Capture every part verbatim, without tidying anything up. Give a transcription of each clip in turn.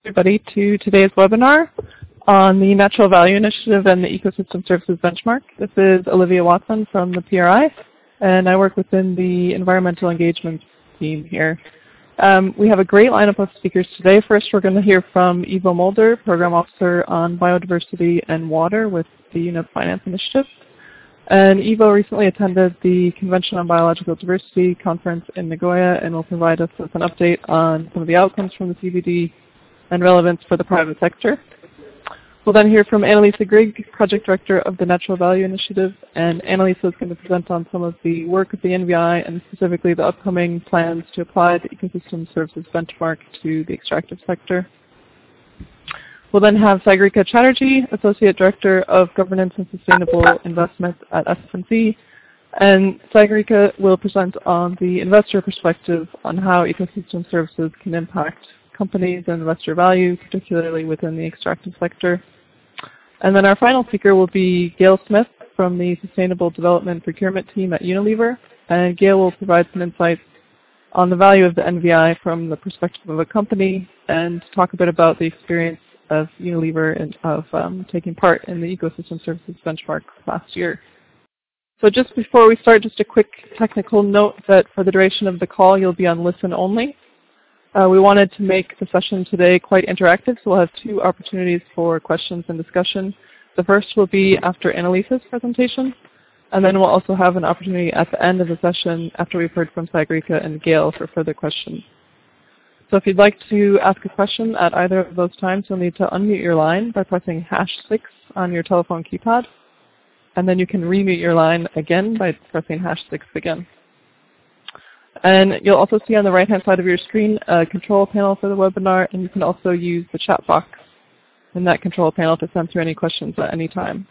Everybody to today's webinar on the Natural Value Initiative and the Ecosystem Services Benchmark. This is Olivia Watson from the P R I, and I work within the Environmental Engagement team here. Um, we have a great lineup of speakers today. First, we're going to hear from Ivo Mulder, Program Officer on Biodiversity and Water with the U N E P Finance Initiative. And Ivo recently attended the Convention on Biological Diversity conference in Nagoya and will provide us with an update on some of the outcomes from the C B D and relevance for the private sector. We'll then hear from Annalisa Grigg, Project Director of the Natural Value Initiative, and Annalisa is going to present on some of the work of the N V I and specifically the upcoming plans to apply the Ecosystem Services Benchmark to the extractive sector. We'll then have Sagarika Chatterjee, Associate Director of Governance and Sustainable Investment at S F N C, and Sagarika will present on the investor perspective on how ecosystem services can impact companies and investor value, particularly within the extractive sector. And then our final speaker will be Gail Smith from the Sustainable Development Procurement Team at Unilever. And Gail will provide some insights on the value of the N V I from the perspective of a company and talk a bit about the experience of Unilever and of um, taking part in the Ecosystem Services Benchmark last year. So just before we start, just a quick technical note that for the duration of the call, you'll be on listen only. Uh, we wanted to make the session today quite interactive, so we'll have two opportunities for questions and discussion. The first will be after Annalisa's presentation, and then we'll also have an opportunity at the end of the session after we've heard from Sagarika and Gail for further questions. So if you'd like to ask a question at either of those times, you'll need to unmute your line by pressing hash six on your telephone keypad, and then you can remute your line again by pressing hash six again. And you'll also see on the right-hand side of your screen a control panel for the webinar, and you can also use the chat box in that control panel to send through any questions at any time.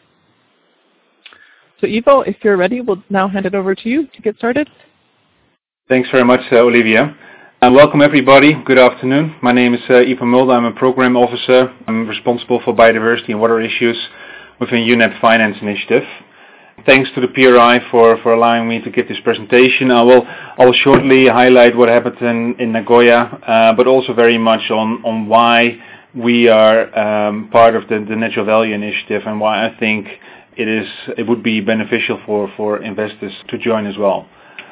So Ivo, if you're ready, we'll now hand it over to you to get started. Thanks very much, uh, Olivia. And welcome everybody. Good afternoon. My name is uh, Ivo Mulder. I'm a Program Officer. I'm responsible for biodiversity and water issues within U N E P Finance Initiative. Thanks to the P R I for, for allowing me to give this presentation. I will, I will shortly highlight what happened in, in Nagoya, uh, but also very much on, on why we are um, part of the, the Natural Value Initiative and why I think it is it would be beneficial for, for investors to join as well.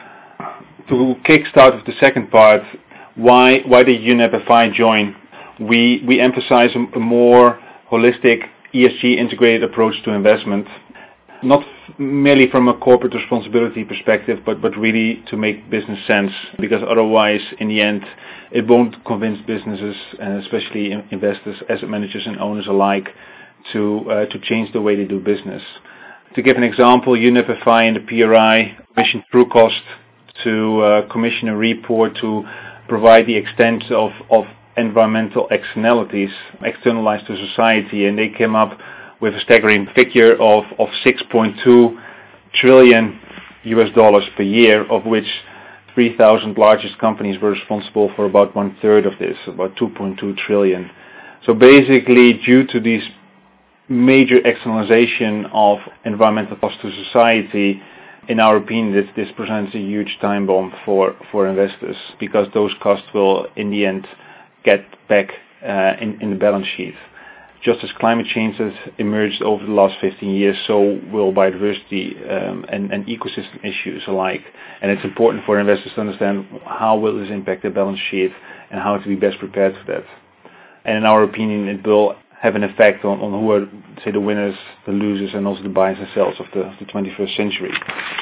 To kickstart with the second part, why why did U N E P F I join? We we emphasize a, a more holistic E S G integrated approach to investment. Not merely from a corporate responsibility perspective, but, but really to make business sense, because otherwise, in the end, it won't convince businesses, and especially investors, asset managers and owners alike, to uh, to change the way they do business. To give an example, U N E P F I and the P R I commissioned Trucost to uh, commission a report to provide the extent of, of environmental externalities externalized to society, and they came up with a staggering figure of, of six point two trillion U S dollars per year, of which three thousand largest companies were responsible for about one third of this, about two point two trillion. So basically, due to this major externalization of environmental costs to society, in our opinion, this, this presents a huge time bomb for, for investors, because those costs will, in the end, get back uh, in, in the balance sheet. Just as climate change has emerged over the last fifteen years, so will biodiversity um, and, and ecosystem issues alike. And it's important for investors to understand how will this impact their balance sheet and how to be best prepared for that. And in our opinion, it will have an effect on, on who are, say, the winners, the losers, and also the buyers and sellers of the, of the twenty-first century.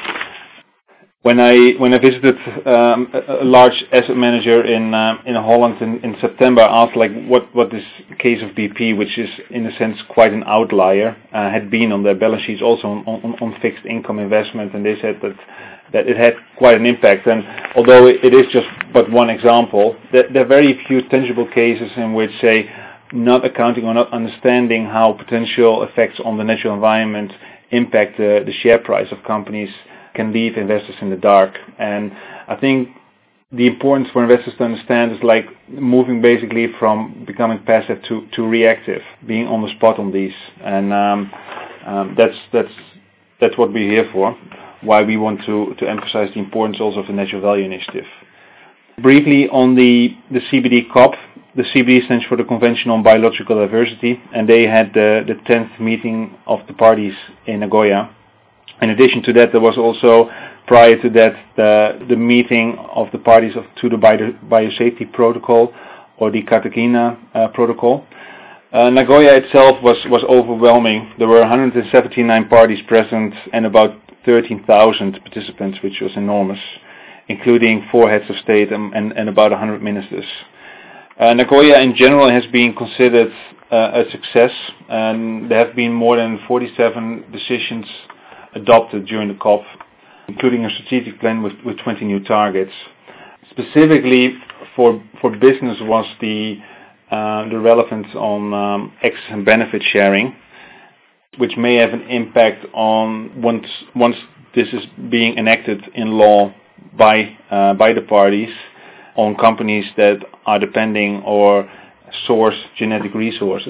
When I when I visited um, a, a large asset manager in um, in Holland in, in September, I asked like what, what this case of B P, which is in a sense quite an outlier, uh, had been on their balance sheets, also on, on, on fixed income investment, and they said that that it had quite an impact. And although it, it is just but one example, there, there are very few tangible cases in which, say, not accounting or not understanding how potential effects on the natural environment impact uh, the share price of companies can leave investors in the dark. And I think the importance for investors to understand is like moving basically from becoming passive to, to reactive, being on the spot on these. And um, um, that's that's that's what we're here for, why we want to, to emphasize the importance also of the Natural Value Initiative. Briefly on the, the C B D C O P, The C B D stands for the Convention on Biological Diversity, and they had the, the tenth meeting of the parties in Nagoya. In addition to that, there was also, prior to that, the, the meeting of the parties of, to the Bio, Biosafety Protocol, or the Cartagena uh, Protocol. Uh, Nagoya itself was, was overwhelming. There were one hundred seventy-nine parties present and about thirteen thousand participants, which was enormous, including four heads of state and, and, and about one hundred ministers. Uh, Nagoya in general has been considered uh, a success, and there have been more than forty-seven decisions adopted during the COP, including a strategic plan with, with twenty new targets. Specifically for for business was the uh, the relevance on um, access and benefit sharing, which may have an impact on once once this is being enacted in law by uh, by the parties on companies that are depending or source genetic resources.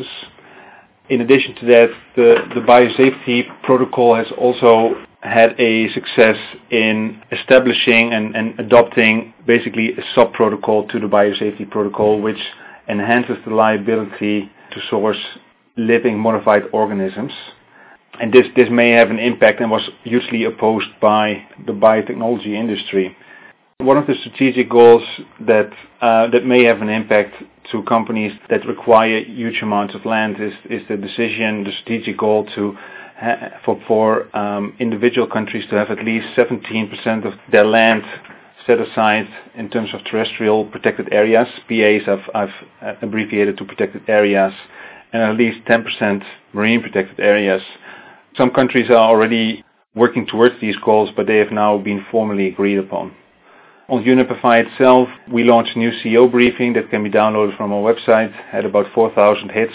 In addition to that, the, the Biosafety Protocol has also had a success in establishing and, and adopting basically a sub-protocol to the Biosafety Protocol, which enhances the liability to source living modified organisms. And this, this may have an impact and was hugely opposed by the biotechnology industry. One of the strategic goals that uh, that may have an impact to companies that require huge amounts of land is, is the decision, the strategic goal to ha- for, for um, individual countries to have at least seventeen percent of their land set aside in terms of terrestrial protected areas. P As I've, I've abbreviated to protected areas, and at least ten percent marine protected areas. Some countries are already working towards these goals, but they have now been formally agreed upon. On UNEP-F I itself, we launched a new C E O briefing that can be downloaded from our website. Had about four thousand hits,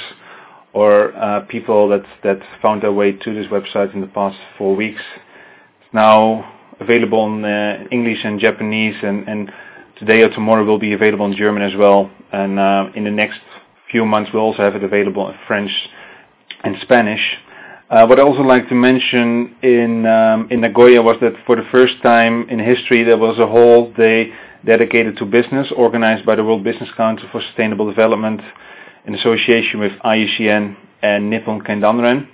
or uh, people that, that found their way to this website in the past four weeks. It's now available in uh, English and Japanese, and, and today or tomorrow will be available in German as well. And uh, in the next few months we'll also have it available in French and Spanish. Uh, what I also like to mention in um, in Nagoya was that for the first time in history there was a whole day dedicated to business, organized by the World Business Council for Sustainable Development in association with I U C N and Nippon Kendanren.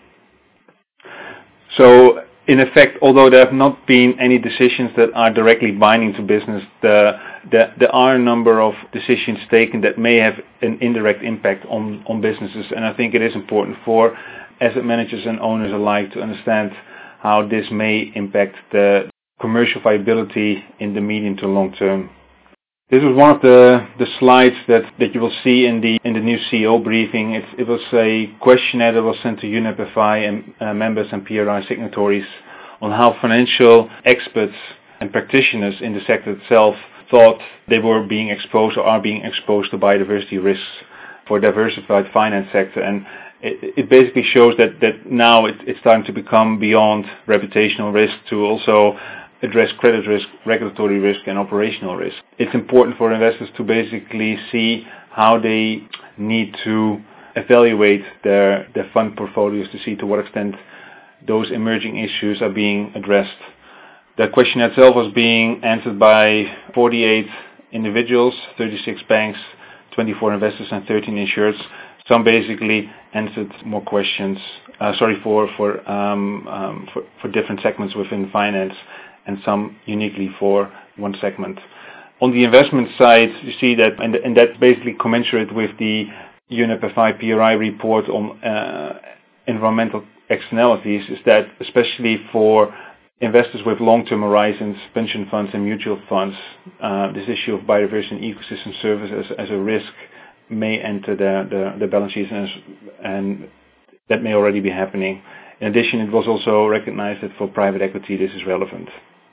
So in effect, although there have not been any decisions that are directly binding to business, the, the, there are a number of decisions taken that may have an indirect impact on, on businesses, and I think it is important for asset managers and owners alike to understand how this may impact the commercial viability in the medium to long term. This was one of the, the slides that, that you will see in the in the new C E O briefing. It, it was a questionnaire that was sent to UNEP-F I and uh, members and P R I signatories on how financial experts and practitioners in the sector itself thought they were being exposed or are being exposed to biodiversity risks for diversified finance sector. And It, it basically shows that, that now it, it's starting to become beyond reputational risk to also address credit risk, regulatory risk, and operational risk. It's important for investors to basically see how they need to evaluate their, their fund portfolios to see to what extent those emerging issues are being addressed. The question itself was being answered by forty-eight individuals, thirty-six banks, twenty-four investors, and thirteen insureds. Some basically answered more questions, uh, sorry, for for, um, um, for for different segments within finance, and some uniquely for one segment. On the investment side, you see that, and, and that's basically commensurate with the UNEP-F I P R I report on uh, environmental externalities, is that especially for investors with long-term horizons, pension funds and mutual funds, uh, this issue of biodiversity and ecosystem service as, as a risk may enter the, the, the balance sheets, and, and that may already be happening. In addition, it was also recognized that for private equity this is relevant.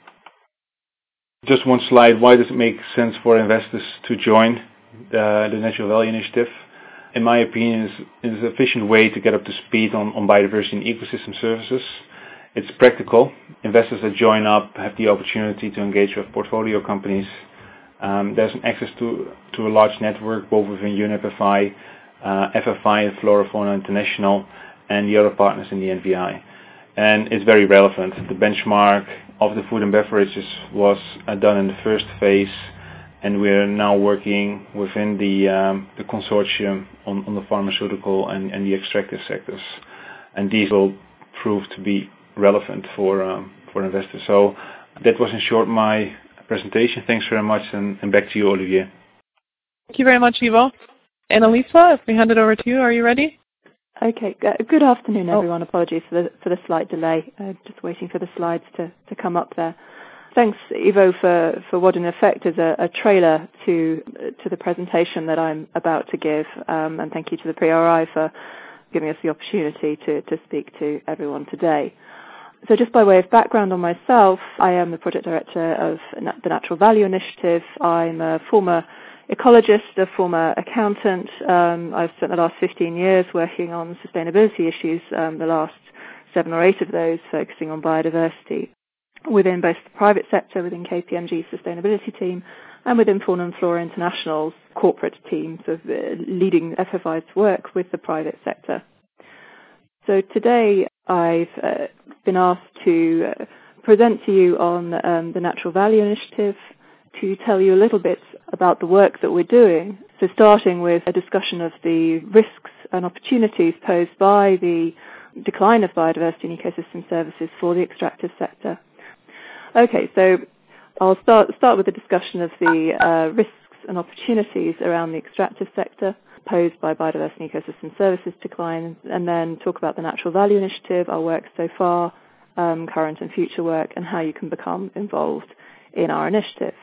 Just one slide, why does it make sense for investors to join the, the Natural Value Initiative? In my opinion, it's, it's an efficient way to get up to speed on, on biodiversity and ecosystem services. It's practical. Investors that join up have the opportunity to engage with portfolio companies. Um, there's an access to, to a large network, both within UNEP-F I, uh, F F I, and Flora Fauna International, and the other partners in the N V I. And it's very relevant. The benchmark of the food and beverages was uh, done in the first phase, and we're now working within the um, the consortium on, on the pharmaceutical and, and the extractive sectors, and these will prove to be relevant for um, for investors. So that was in short my presentation. Thanks very much, and, and back to you, Olivier. Thank you very much, Ivo. Annalisa, if we hand it over to you, are you ready? Okay. Good afternoon, everyone. Oh. Apologies for the for the slight delay. Uh, just waiting for the slides to, to come up there. Thanks, Ivo, for, for what in effect is a, a trailer to to the presentation that I'm about to give, um, and thank you to the P R I for giving us the opportunity to, to speak to everyone today. So just by way of background on myself, I am the project director of the Natural Value Initiative. I'm a former ecologist, a former accountant. Um, I've spent the last fifteen years working on sustainability issues, um, the last seven or eight of those focusing on biodiversity, within both the private sector, within K P M G's sustainability team, and within Fauna and Flora International's corporate team, so uh, leading F F I's work with the private sector. So today I've uh, been asked to uh, present to you on um, the Natural Value Initiative, to tell you a little bit about the work that we're doing. So starting with a discussion of the risks and opportunities posed by the decline of biodiversity and ecosystem services for the extractive sector. Okay, so I'll start start with a discussion of the uh, risks and opportunities around the extractive sector posed by biodiversity and ecosystem services decline, and then talk about the Natural Value Initiative, our work so far, um, current and future work, and how you can become involved in our initiative.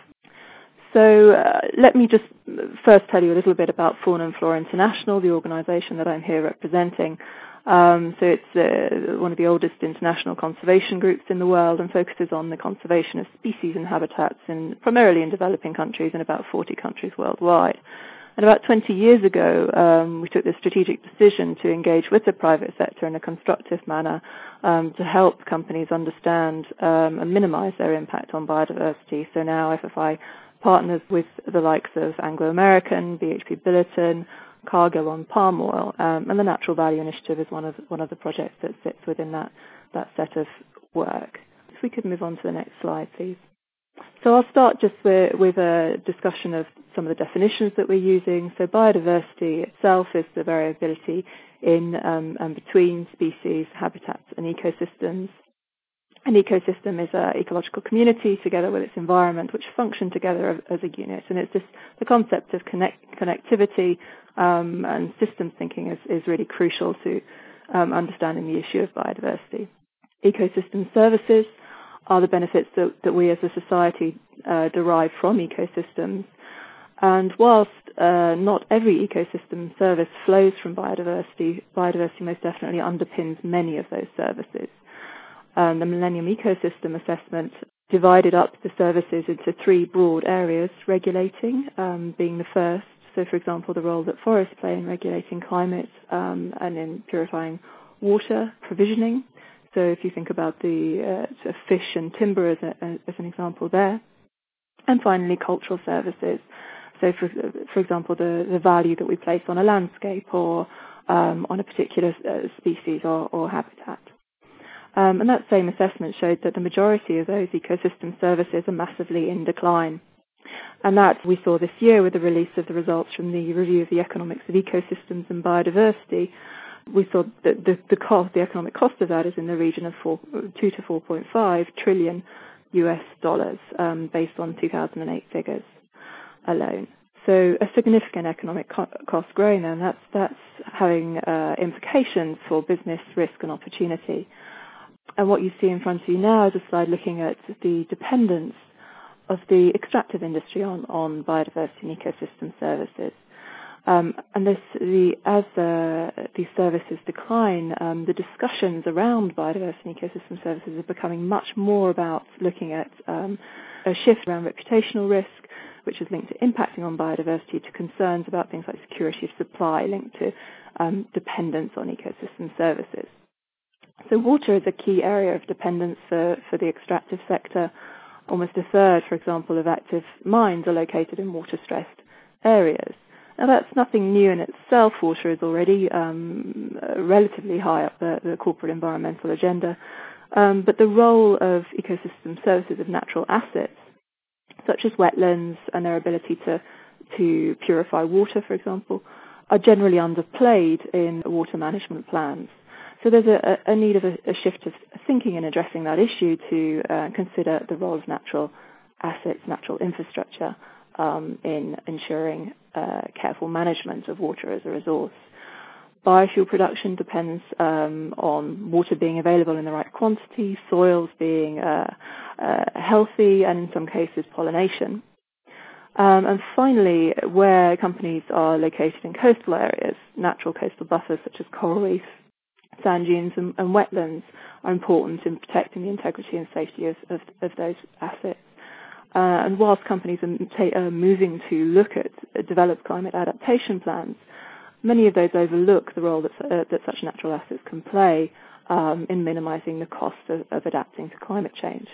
So uh, let me just first tell you a little bit about Fauna and Flora International, the organisation that I'm here representing. Um, so it's uh, one of the oldest international conservation groups in the world and focuses on the conservation of species and habitats in, primarily in developing countries, in about forty countries worldwide. And about twenty years ago, um, we took the strategic decision to engage with the private sector in a constructive manner um, to help companies understand um, and minimise their impact on biodiversity. So now F F I partners with the likes of Anglo American, B H P Billiton, Cargill on palm oil, um, and the Natural Value Initiative is one of one of the projects that sits within that that set of work. If we could move on to the next slide, please. So I'll start just with, with a discussion of some of the definitions that we're using. So biodiversity itself is the variability in um, and between species, habitats, and ecosystems. An ecosystem is an ecological community together with its environment, which function together as a unit. And it's just the concept of connect, connectivity um, and systems thinking is, is really crucial to um, understanding the issue of biodiversity. Ecosystem services are the benefits that, that we as a society uh, derive from ecosystems. And whilst uh, not every ecosystem service flows from biodiversity, biodiversity most definitely underpins many of those services. Um, the Millennium Ecosystem Assessment divided up the services into three broad areas, regulating um, being the first. So, for example, the role that forests play in regulating climate um, and in purifying water, provisioning. So if you think about the uh, sort of fish and timber as, a, as an example there. And finally, cultural services. So, for, for example, the, the value that we place on a landscape or um, on a particular uh, species or, or habitat. Um, and that same assessment showed that the majority of those ecosystem services are massively in decline. And that we saw this year with the release of the results from the review of the economics of ecosystems and biodiversity. We saw that the, the cost, the economic cost of that is in the region of four, two to four point five trillion U S dollars, um, based on two thousand eight figures alone. So a significant economic co- cost growing there, and that's that's having uh, implications for business risk and opportunity. And what you see in front of you now is a slide looking at the dependence of the extractive industry on, on biodiversity and ecosystem services. Um, and this, the, as uh, these services decline, um, the discussions around biodiversity and ecosystem services are becoming much more about looking at um, a shift around reputational risk, which is linked to impacting on biodiversity, to concerns about things like security of supply linked to um, dependence on ecosystem services. So water is a key area of dependence for, for the extractive sector. Almost a third, for example, of active mines are located in water-stressed areas. Now, that's nothing new in itself. Water is already um, relatively high up the, the corporate environmental agenda. Um, but the role of ecosystem services, of natural assets, such as wetlands and their ability to, to purify water, for example, are generally underplayed in water management plans. So there's a, a need of a, a shift of thinking in addressing that issue to uh, consider the role of natural assets, natural infrastructure um, in ensuring uh, careful management of water as a resource. Biofuel production depends um, on water being available in the right quantity, soils being uh, uh, healthy, and in some cases pollination. Um, and finally, where companies are located in coastal areas, natural coastal buffers such as coral reefs, sand dunes and, and wetlands are important in protecting the integrity and safety of, of, of those assets. Uh, and whilst companies are, ta- are moving to look at uh, develop climate adaptation plans, many of those overlook the role that, uh, that such natural assets can play um, in minimising the cost of, of adapting to climate change.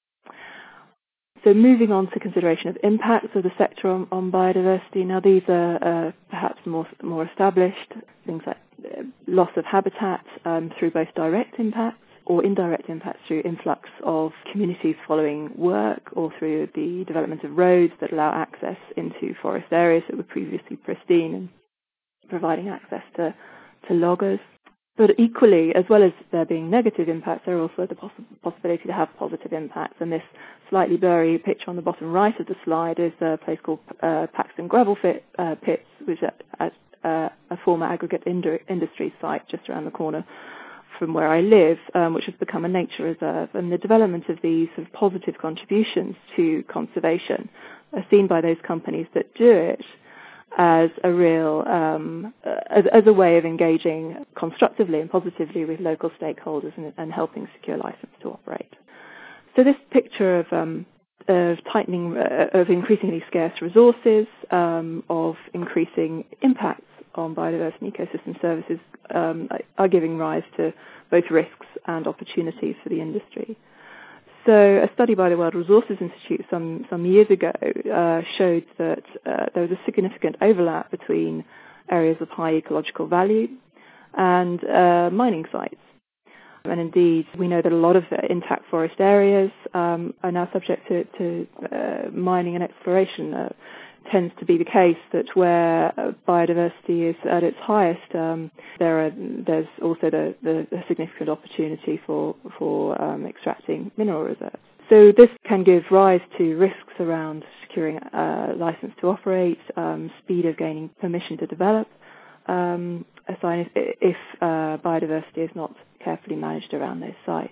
So moving on to consideration of impacts of the sector on, on biodiversity. Now these are uh, perhaps more more established, things like uh, loss of habitat um, through both direct impacts or indirect impacts through influx of communities following work or through the development of roads that allow access into forest areas that were previously pristine and providing access to, to loggers. But equally, as well as there being negative impacts, there are also the poss- possibility to have positive impacts. And this slightly blurry picture on the bottom right of the slide is a place called uh, Paxton Gravel Pit, uh, Pits, which is at, uh, a former aggregate ind- industry site just around the corner from where I live, um, which has become a nature reserve. And the development of these sort of positive contributions to conservation are seen by those companies that do it as a real, um, as, as a way of engaging constructively and positively with local stakeholders and, and helping secure license to operate. So this picture of, um, of tightening, uh, of increasingly scarce resources, um, of increasing impacts on biodiversity and ecosystem services um, are giving rise to both risks and opportunities for the industry. So a study by the World Resources Institute some, some years ago uh, showed that uh, there was a significant overlap between areas of high ecological value and uh, mining sites. And indeed, we know that a lot of intact forest areas um, are now subject to, to uh, mining and exploration. Uh, tends to be the case that where biodiversity is at its highest, um, there are, there's also the, the, the significant opportunity for, for um, extracting mineral reserves. So this can give rise to risks around securing a license to operate, um, speed of gaining permission to develop, um, a sign if, if uh, biodiversity is not carefully managed around those sites.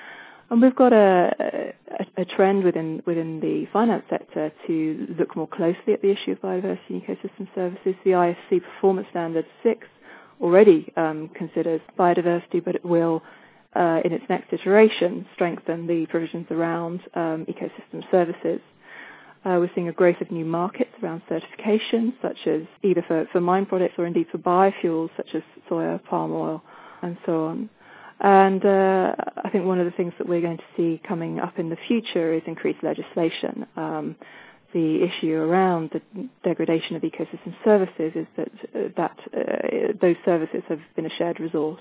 And we've got a, a, a trend within within the finance sector to look more closely at the issue of biodiversity and ecosystem services. The I F C Performance Standard six already um, considers biodiversity, but it will, uh, in its next iteration, strengthen the provisions around um, ecosystem services. Uh, we're seeing a growth of new markets around certification, such as either for, for mine products or indeed for biofuels, such as soya, palm oil, and so on. And uh, I think one of the things that we're going to see coming up in the future is increased legislation. Um, the issue around the degradation of ecosystem services is that uh, that uh, those services have been a shared resource,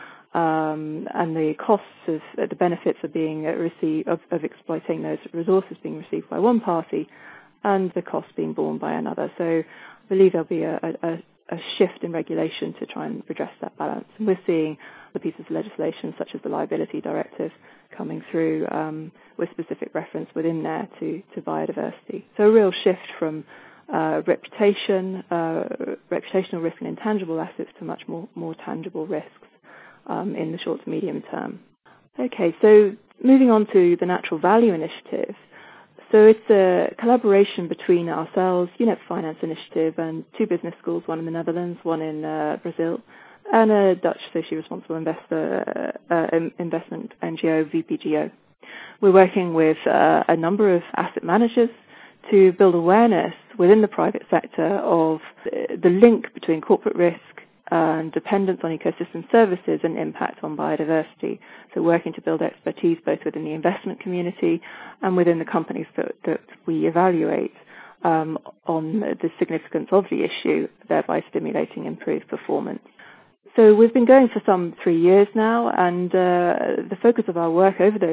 um, and the costs of uh, the benefits of being uh, received of, of exploiting those resources being received by one party, and the costs being borne by another. So I believe there'll be a, a, a shift in regulation to try and redress that balance. And we're seeing the pieces of legislation such as the Liability Directive coming through um, with specific reference within there to, to biodiversity. So a real shift from uh, reputation, uh, reputational risk and intangible assets to much more, more tangible risks um, in the short to medium term. Okay, so moving on to the Natural Value Initiative. So it's a collaboration between ourselves, U N E P Finance Initiative, and two business schools, one in the Netherlands, one in uh, Brazil, and a Dutch socially responsible investor, uh, investment N G O, V P G O. We're working with uh, a number of asset managers to build awareness within the private sector of the link between corporate risk and dependence on ecosystem services and impact on biodiversity. So working to build expertise both within the investment community and within the companies that, that we evaluate um, on the significance of the issue, thereby stimulating improved performance. So we've been going for some three years now, and uh, the focus of our work over those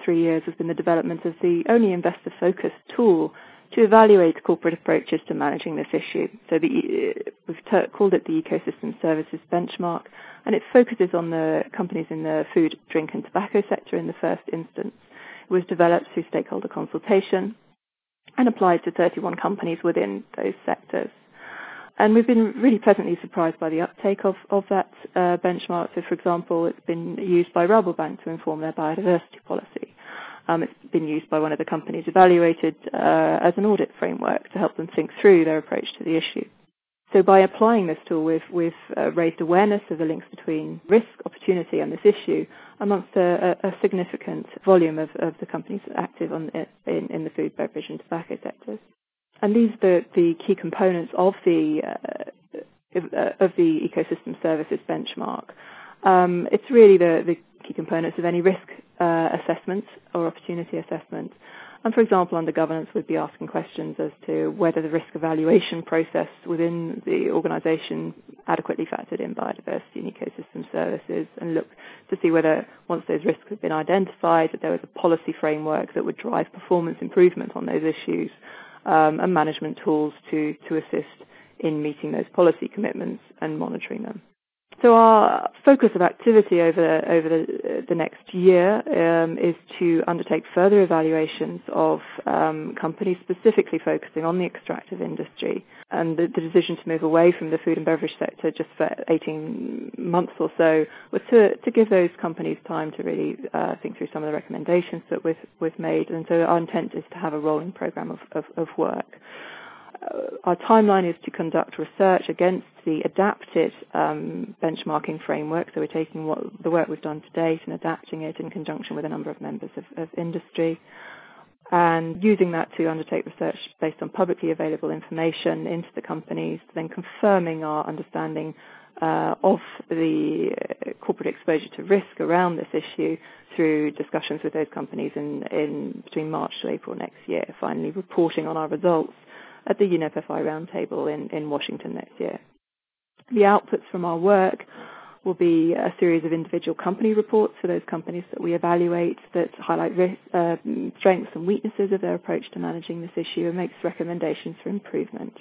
three years has been the development of the only investor-focused tool to evaluate corporate approaches to managing this issue. So the, we've ter- called it the Ecosystem Services Benchmark, and it focuses on the companies in the food, drink and tobacco sector in the first instance. It was developed through stakeholder consultation and applied to thirty-one companies within those sectors. And we've been really pleasantly surprised by the uptake of, of that uh, benchmark. So, for example, it's been used by Rabobank to inform their biodiversity policy. Um, it's been used by one of the companies evaluated uh, as an audit framework to help them think through their approach to the issue. So by applying this tool, we've, we've uh, raised awareness of the links between risk, opportunity and this issue amongst a, a significant volume of, of the companies active on, in, in the food, beverage and tobacco sectors. And these are the, the key components of the, uh, of the Ecosystem Services Benchmark. Um, it's really the, the key components of any risk uh, assessment or opportunity assessment. And for example, under governance, we'd be asking questions as to whether the risk evaluation process within the organisation adequately factored in biodiversity and ecosystem services, and look to see whether, once those risks have been identified, that there was a policy framework that would drive performance improvement on those issues, um, and management tools to, to assist in meeting those policy commitments and monitoring them. So our focus of activity over over the, the next year um, is to undertake further evaluations of um, companies specifically focusing on the extractive industry. And the, the decision to move away from the food and beverage sector just for eighteen months or so was to, to give those companies time to really uh, think through some of the recommendations that we've, we've made. And so our intent is to have a rolling program of, of, of work. Uh, our timeline is to conduct research against the adapted um, benchmarking framework. So we're taking what the work we've done to date and adapting it in conjunction with a number of members of, of industry, and using that to undertake research based on publicly available information into the companies, then confirming our understanding uh, of the corporate exposure to risk around this issue through discussions with those companies in, in between March to April next year, finally reporting on our results at the U N E P F I roundtable in, in Washington next year. The outputs from our work will be a series of individual company reports for those companies that we evaluate that highlight risk, uh, strengths and weaknesses of their approach to managing this issue and makes recommendations for improvement.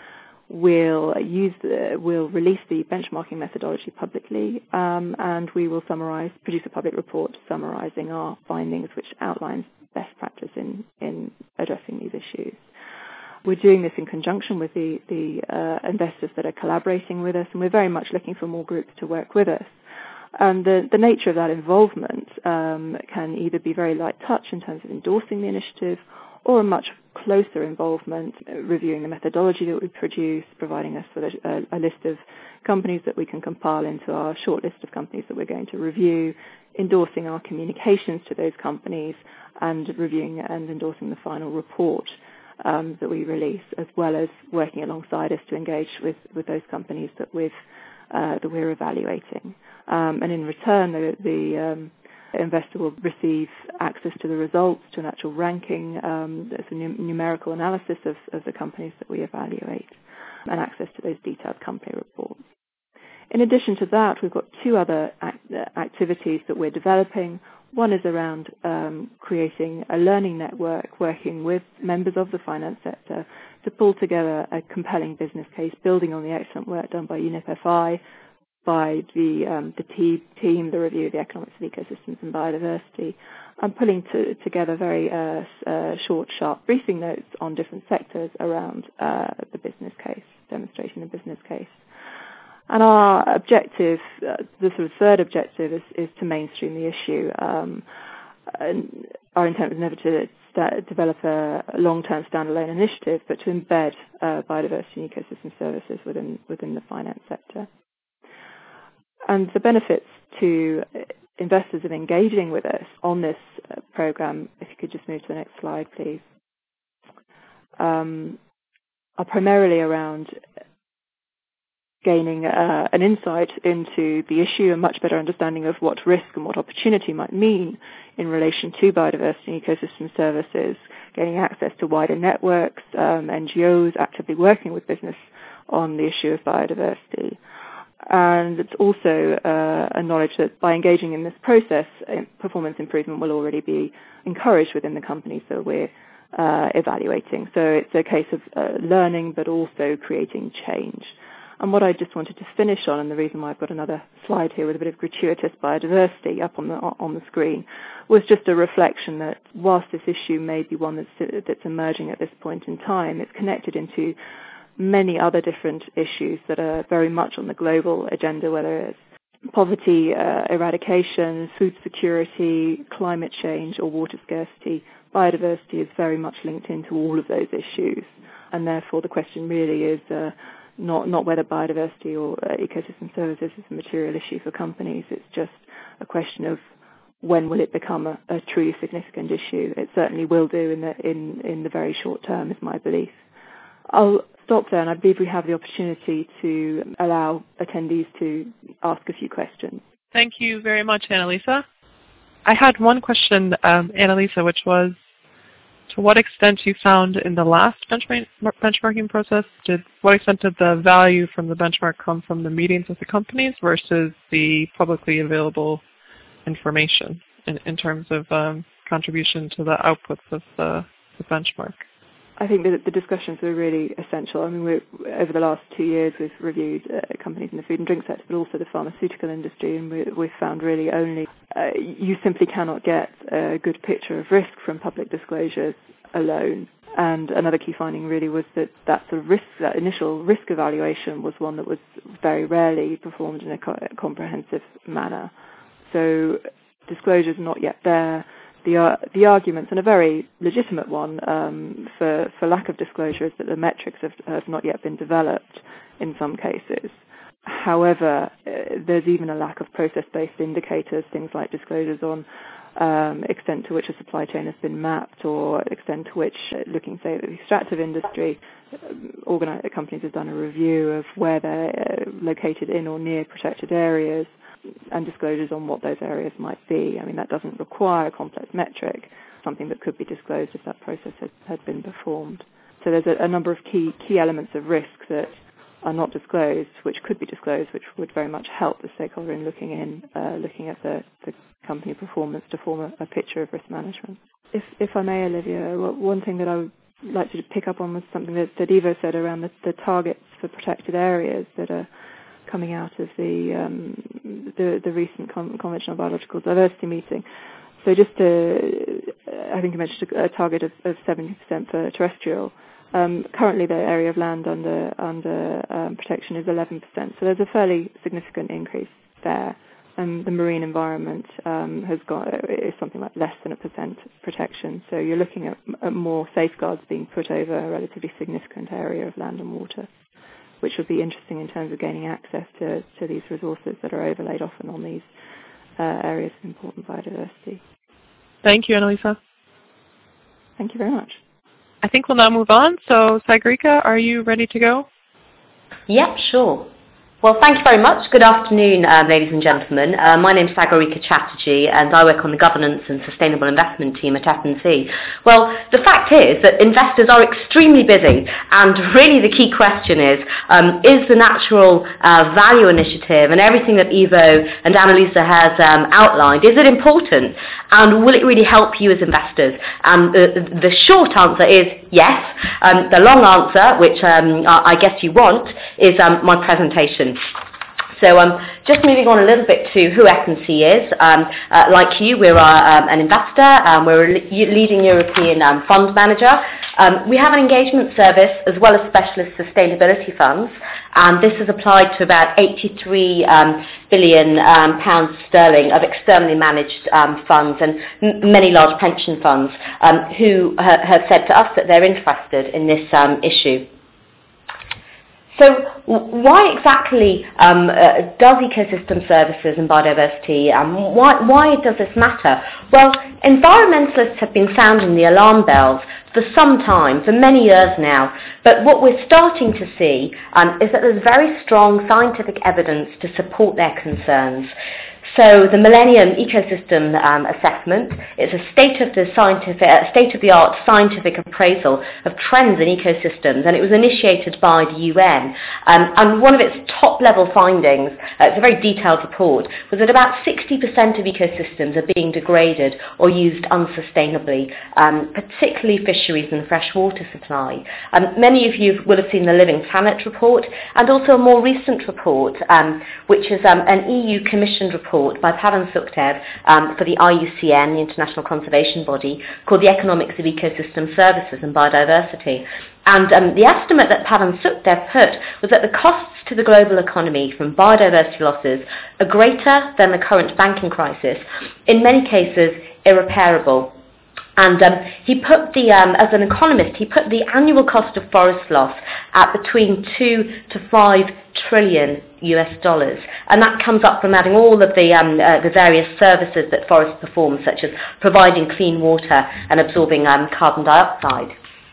We'll use the, we'll release the benchmarking methodology publicly, um, and we will summarize, produce a public report summarizing our findings, which outlines best practice in, in addressing these issues. We're doing this in conjunction with the, the uh, investors that are collaborating with us, and we're very much looking for more groups to work with us. And the, the nature of that involvement um, can either be very light touch in terms of endorsing the initiative, or a much closer involvement, uh, reviewing the methodology that we produce, providing us with a, a, a list of companies that we can compile into our short list of companies that we're going to review, endorsing our communications to those companies, and reviewing and endorsing the final report Um, that we release, as well as working alongside us to engage with, with those companies that we've uh, that we're evaluating. Um, and in return, the, the um, investor will receive access to the results, to an actual ranking, um, there's a num- numerical analysis of, of the companies that we evaluate, and access to those detailed company reports. In addition to that, we've got two other act- activities that we're developing. One is around um, creating a learning network, working with members of the finance sector to pull together a compelling business case, building on the excellent work done by U N E P F I, by the, um, the te- team, the review of the economics of ecosystems and biodiversity, and pulling to, together very uh, uh, short, sharp briefing notes on different sectors around uh, the business case, demonstrating the business case. And our objective, uh, the sort of third objective, is, is to mainstream the issue. Um, and our intent was never to st- develop a, a long-term standalone initiative, but to embed uh, biodiversity and ecosystem services within within the finance sector. And the benefits to investors of engaging with us on this uh, program, if you could just move to the next slide, please, um, are primarily around gaining uh, an insight into the issue, a much better understanding of what risk and what opportunity might mean in relation to biodiversity and ecosystem services, gaining access to wider networks, um, N G Os actively working with business on the issue of biodiversity, And it's also uh, a knowledge that by engaging in this process, performance improvement will already be encouraged within the companies that we're uh, evaluating. So it's a case of uh, learning, but also creating change. And what I just wanted to finish on, and the reason why I've got another slide here with a bit of gratuitous biodiversity up on the on the screen, was just a reflection that whilst this issue may be one that's, that's emerging at this point in time, it's connected into many other different issues that are very much on the global agenda, whether it's poverty uh, eradication, food security, climate change, or water scarcity. Biodiversity is very much linked into all of those issues, and therefore the question really is uh, not not whether biodiversity or uh, ecosystem services is a material issue for companies. It's just a question of when will it become a, a truly significant issue. It certainly will do in the in, in the very short term, is my belief. I'll stop there, and I believe we have the opportunity to allow attendees to ask a few questions. Thank you very much, Annalisa. I had one question, um, Annalisa, which was, to what extent you found in the last benchmark benchmarking process, did what extent did the value from the benchmark come from the meetings with the companies versus the publicly available information in, in terms of um, contribution to the outputs of the, the benchmark? I think that the discussions were really essential. I mean, we're, over the last two years, we've reviewed uh, companies in the food and drink sector, but also the pharmaceutical industry, and we, we've found really only uh, you simply cannot get a good picture of risk from public disclosures alone. And another key finding really was that that sort of risk, that initial risk evaluation, was one that was very rarely performed in a co- comprehensive manner. So disclosures not yet there. The, uh, the arguments, and a very legitimate one um, for, for lack of disclosure, is that the metrics have, have not yet been developed in some cases. However, uh, there's even a lack of process-based indicators, things like disclosures on um, extent to which a supply chain has been mapped, or extent to which, uh, looking, say, at the extractive industry, uh, organized, companies have done a review of where they're uh, located in or near protected areas, and disclosures on what those areas might be. I mean, that doesn't require a complex metric, something that could be disclosed if that process had, had been performed. So there's a, a number of key key elements of risk that are not disclosed, which could be disclosed, which would very much help the stakeholder in looking in, uh, looking at the, the company performance to form a, a picture of risk management. If, if I may, Olivia, one thing that I would like to pick up on was something that, that Ivo said around the, the targets for protected areas that are coming out of the um, the, the recent Con- Convention on Biological Diversity meeting. So just to, I think you mentioned a, a target of, of seventy percent for terrestrial. Um, currently the area of land under under um, protection is eleven percent. So there's a fairly significant increase there. And the marine environment um, has got is something like less than a percent protection. So you're looking at, at more safeguards being put over a relatively significant area of land and water, which would be interesting in terms of gaining access to, to these resources that are overlaid often on these uh, areas of important biodiversity. Thank you, Annalisa. Thank you very much. I think we'll now move on. So, Sagarika, are you ready to go? Yep, sure. Well, thank you very much. Good afternoon, uh, ladies and gentlemen. Uh, my name is Sagarika Chatterjee, and I work on the Governance and Sustainable Investment team at F and C. Well, the fact is that investors are extremely busy, and really the key question is, um, is the Natural uh, Value Initiative and everything that Ivo and Annalisa has um, outlined, is it important, and will it really help you as investors? And the, the short answer is yes. Um, the long answer, which um, I guess you want, is um, my presentation. So um, just moving on a little bit to who F and C is. Um, uh, like you, we're uh, um, an investor. Um, we're a le- leading European um, fund manager. Um, we have an engagement service as well as specialist sustainability funds. And this is applied to about eighty-three um, billion um, pounds sterling of externally managed um, funds and m- many large pension funds um, who ha- have said to us that they're interested in this um, issue. So why exactly um, uh, does ecosystem services and biodiversity, um, why, why does this matter? Well, environmentalists have been sounding the alarm bells for some time, for many years now, but what we're starting to see um, is that there's very strong scientific evidence to support their concerns. So the Millennium Ecosystem um, Assessment is a state-of-the scientific, uh, state-of-the-art scientific appraisal of trends in ecosystems, and it was initiated by the U N. Um, and one of its top-level findings, uh, it's a very detailed report, was that about sixty percent of ecosystems are being degraded or used unsustainably, um, particularly fisheries and freshwater supply. Um, many of you will have seen the Living Planet report, and also a more recent report, um, which is um, an E U commissioned report by Pavan Sukhdev um, for the I U C N, the International Conservation Body, called The Economics of Ecosystem Services and Biodiversity. And um, the estimate that Pavan Sukhdev put was that the costs to the global economy from biodiversity losses are greater than the current banking crisis, in many cases irreparable. And um, he put the, um, as an economist, he put the annual cost of forest loss at between two to five trillion U S dollars, and that comes up from adding all of the um, uh, the various services that forests perform, such as providing clean water and absorbing um, carbon dioxide.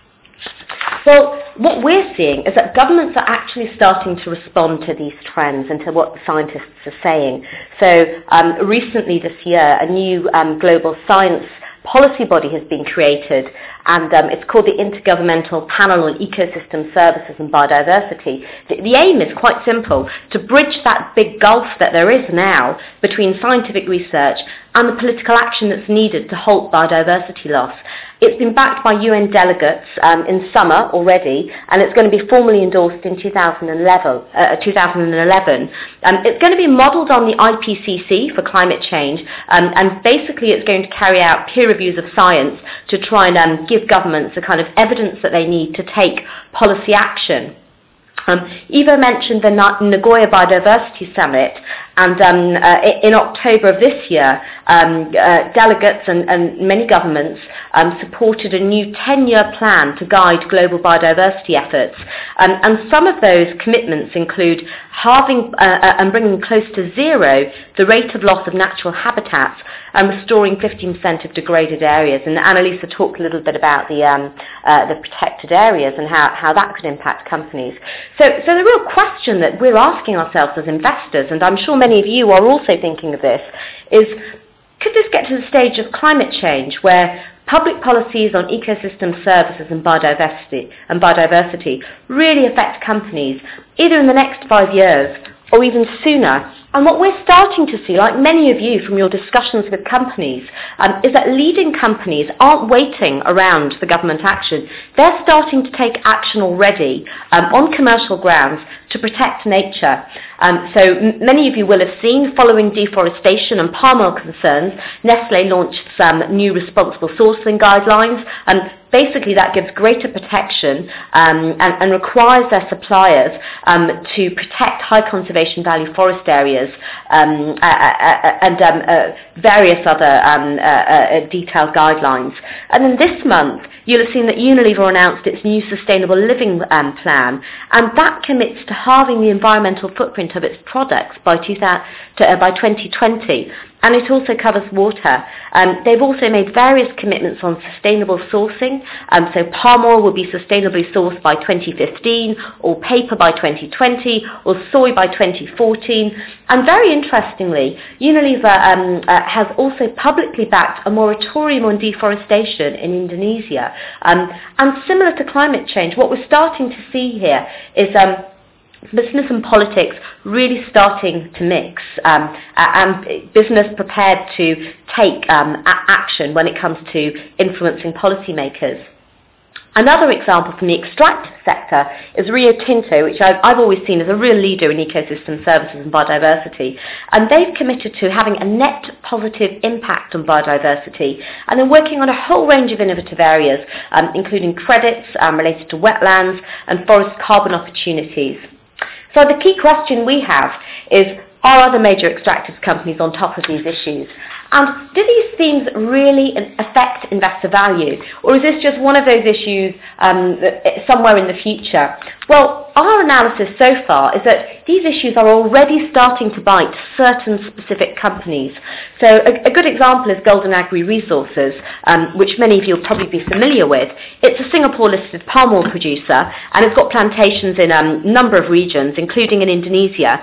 Well, what we're seeing is that governments are actually starting to respond to these trends and to what the scientists are saying. So um, recently this year, a new um, global science policy body has been created, and um, it's called the Intergovernmental Panel on Ecosystem Services and Biodiversity. The, the aim is quite simple, to bridge that big gulf that there is now between scientific research and the political action that's needed to halt biodiversity loss. It's been backed by U N delegates um, in summer already, and it's going to be formally endorsed in two thousand eleven. Uh, two thousand eleven. Um, it's going to be modelled on the I P C C for climate change, um, and basically it's going to carry out peer reviews of science to try and um, give governments the kind of evidence that they need to take policy action. Um, Ivo mentioned the Nagoya Biodiversity Summit, and um, uh, in October of this year, um, uh, delegates and, and many governments um, supported a new ten-year plan to guide global biodiversity efforts. Um, and some of those commitments include halving uh, and bringing close to zero the rate of loss of natural habitats and restoring fifteen percent of degraded areas. And Annalisa talked a little bit about the, um, uh, the protected areas and how, how that could impact companies. So, so the real question that we're asking ourselves as investors, and I'm sure many of you are also thinking of this, is could this get to the stage of climate change where public policies on ecosystem services and biodiversity, and biodiversity really affect companies either in the next five years or even sooner? And what we're starting to see, like many of you from your discussions with companies, um, is that leading companies aren't waiting around for government action. They're starting to take action already um, on commercial grounds to protect nature. Um, so m- many of you will have seen, following deforestation and palm oil concerns, Nestle launched some new responsible sourcing guidelines. Um, Basically, that gives greater protection um, and, and requires their suppliers um, to protect high conservation value forest areas um, uh, uh, and um, uh, various other um, uh, uh, detailed guidelines. And then this month, you'll have seen that Unilever announced its new sustainable living um, plan, and that commits to halving the environmental footprint of its products by, two thousand, to, uh, by twenty twenty. And it also covers water. Um, they've also made various commitments on sustainable sourcing. Um, so palm oil will be sustainably sourced by twenty fifteen, or paper by twenty twenty, or soy by twenty fourteen. And very interestingly, Unilever um, uh, has also publicly backed a moratorium on deforestation in Indonesia. Um, and similar to climate change, what we're starting to see here is um, business and politics really starting to mix, um, and business prepared to take um, a- action when it comes to influencing policymakers. Another example from the extractive sector is Rio Tinto, which I've, I've always seen as a real leader in ecosystem services and biodiversity. And they've committed to having a net positive impact on biodiversity. And they're working on a whole range of innovative areas, um, including credits um, related to wetlands and forest carbon opportunities. So the key question we have is, are other major extractive companies on top of these issues? And do these themes really affect investor value? Or is this just one of those issues um, somewhere in the future? Well, our analysis so far is that these issues are already starting to bite certain specific companies. So a, a good example is Golden Agri Resources, um, which many of you will probably be familiar with. It's a Singapore-listed palm oil producer, and it's got plantations in a um, number of regions, including in Indonesia.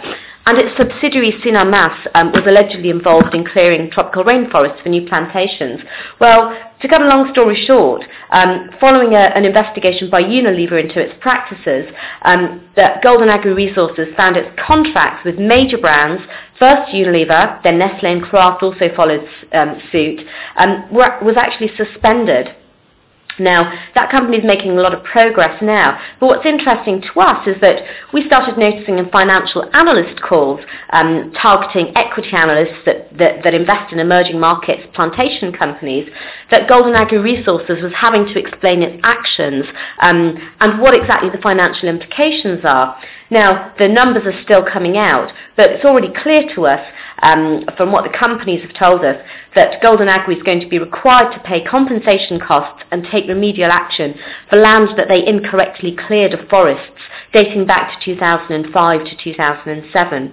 and its subsidiary Sinarmas um, was allegedly involved in clearing tropical rainforests for new plantations. Well, to cut a long story short, um, following a, an investigation by Unilever into its practices, um, that Golden Agri Resources found its contracts with major brands, first Unilever, then Nestle and Kraft also followed um, suit, um, were, was actually suspended. Now, that company is making a lot of progress now, but what's interesting to us is that we started noticing in financial analyst calls, um, targeting equity analysts that, that, that invest in emerging markets, plantation companies, that Golden Agri Resources was having to explain its actions um, and what exactly the financial implications are. Now, the numbers are still coming out, but it's already clear to us um, from what the companies have told us that Golden Agri is going to be required to pay compensation costs and take remedial action for lands that they incorrectly cleared of forests dating back to two thousand five to two thousand seven.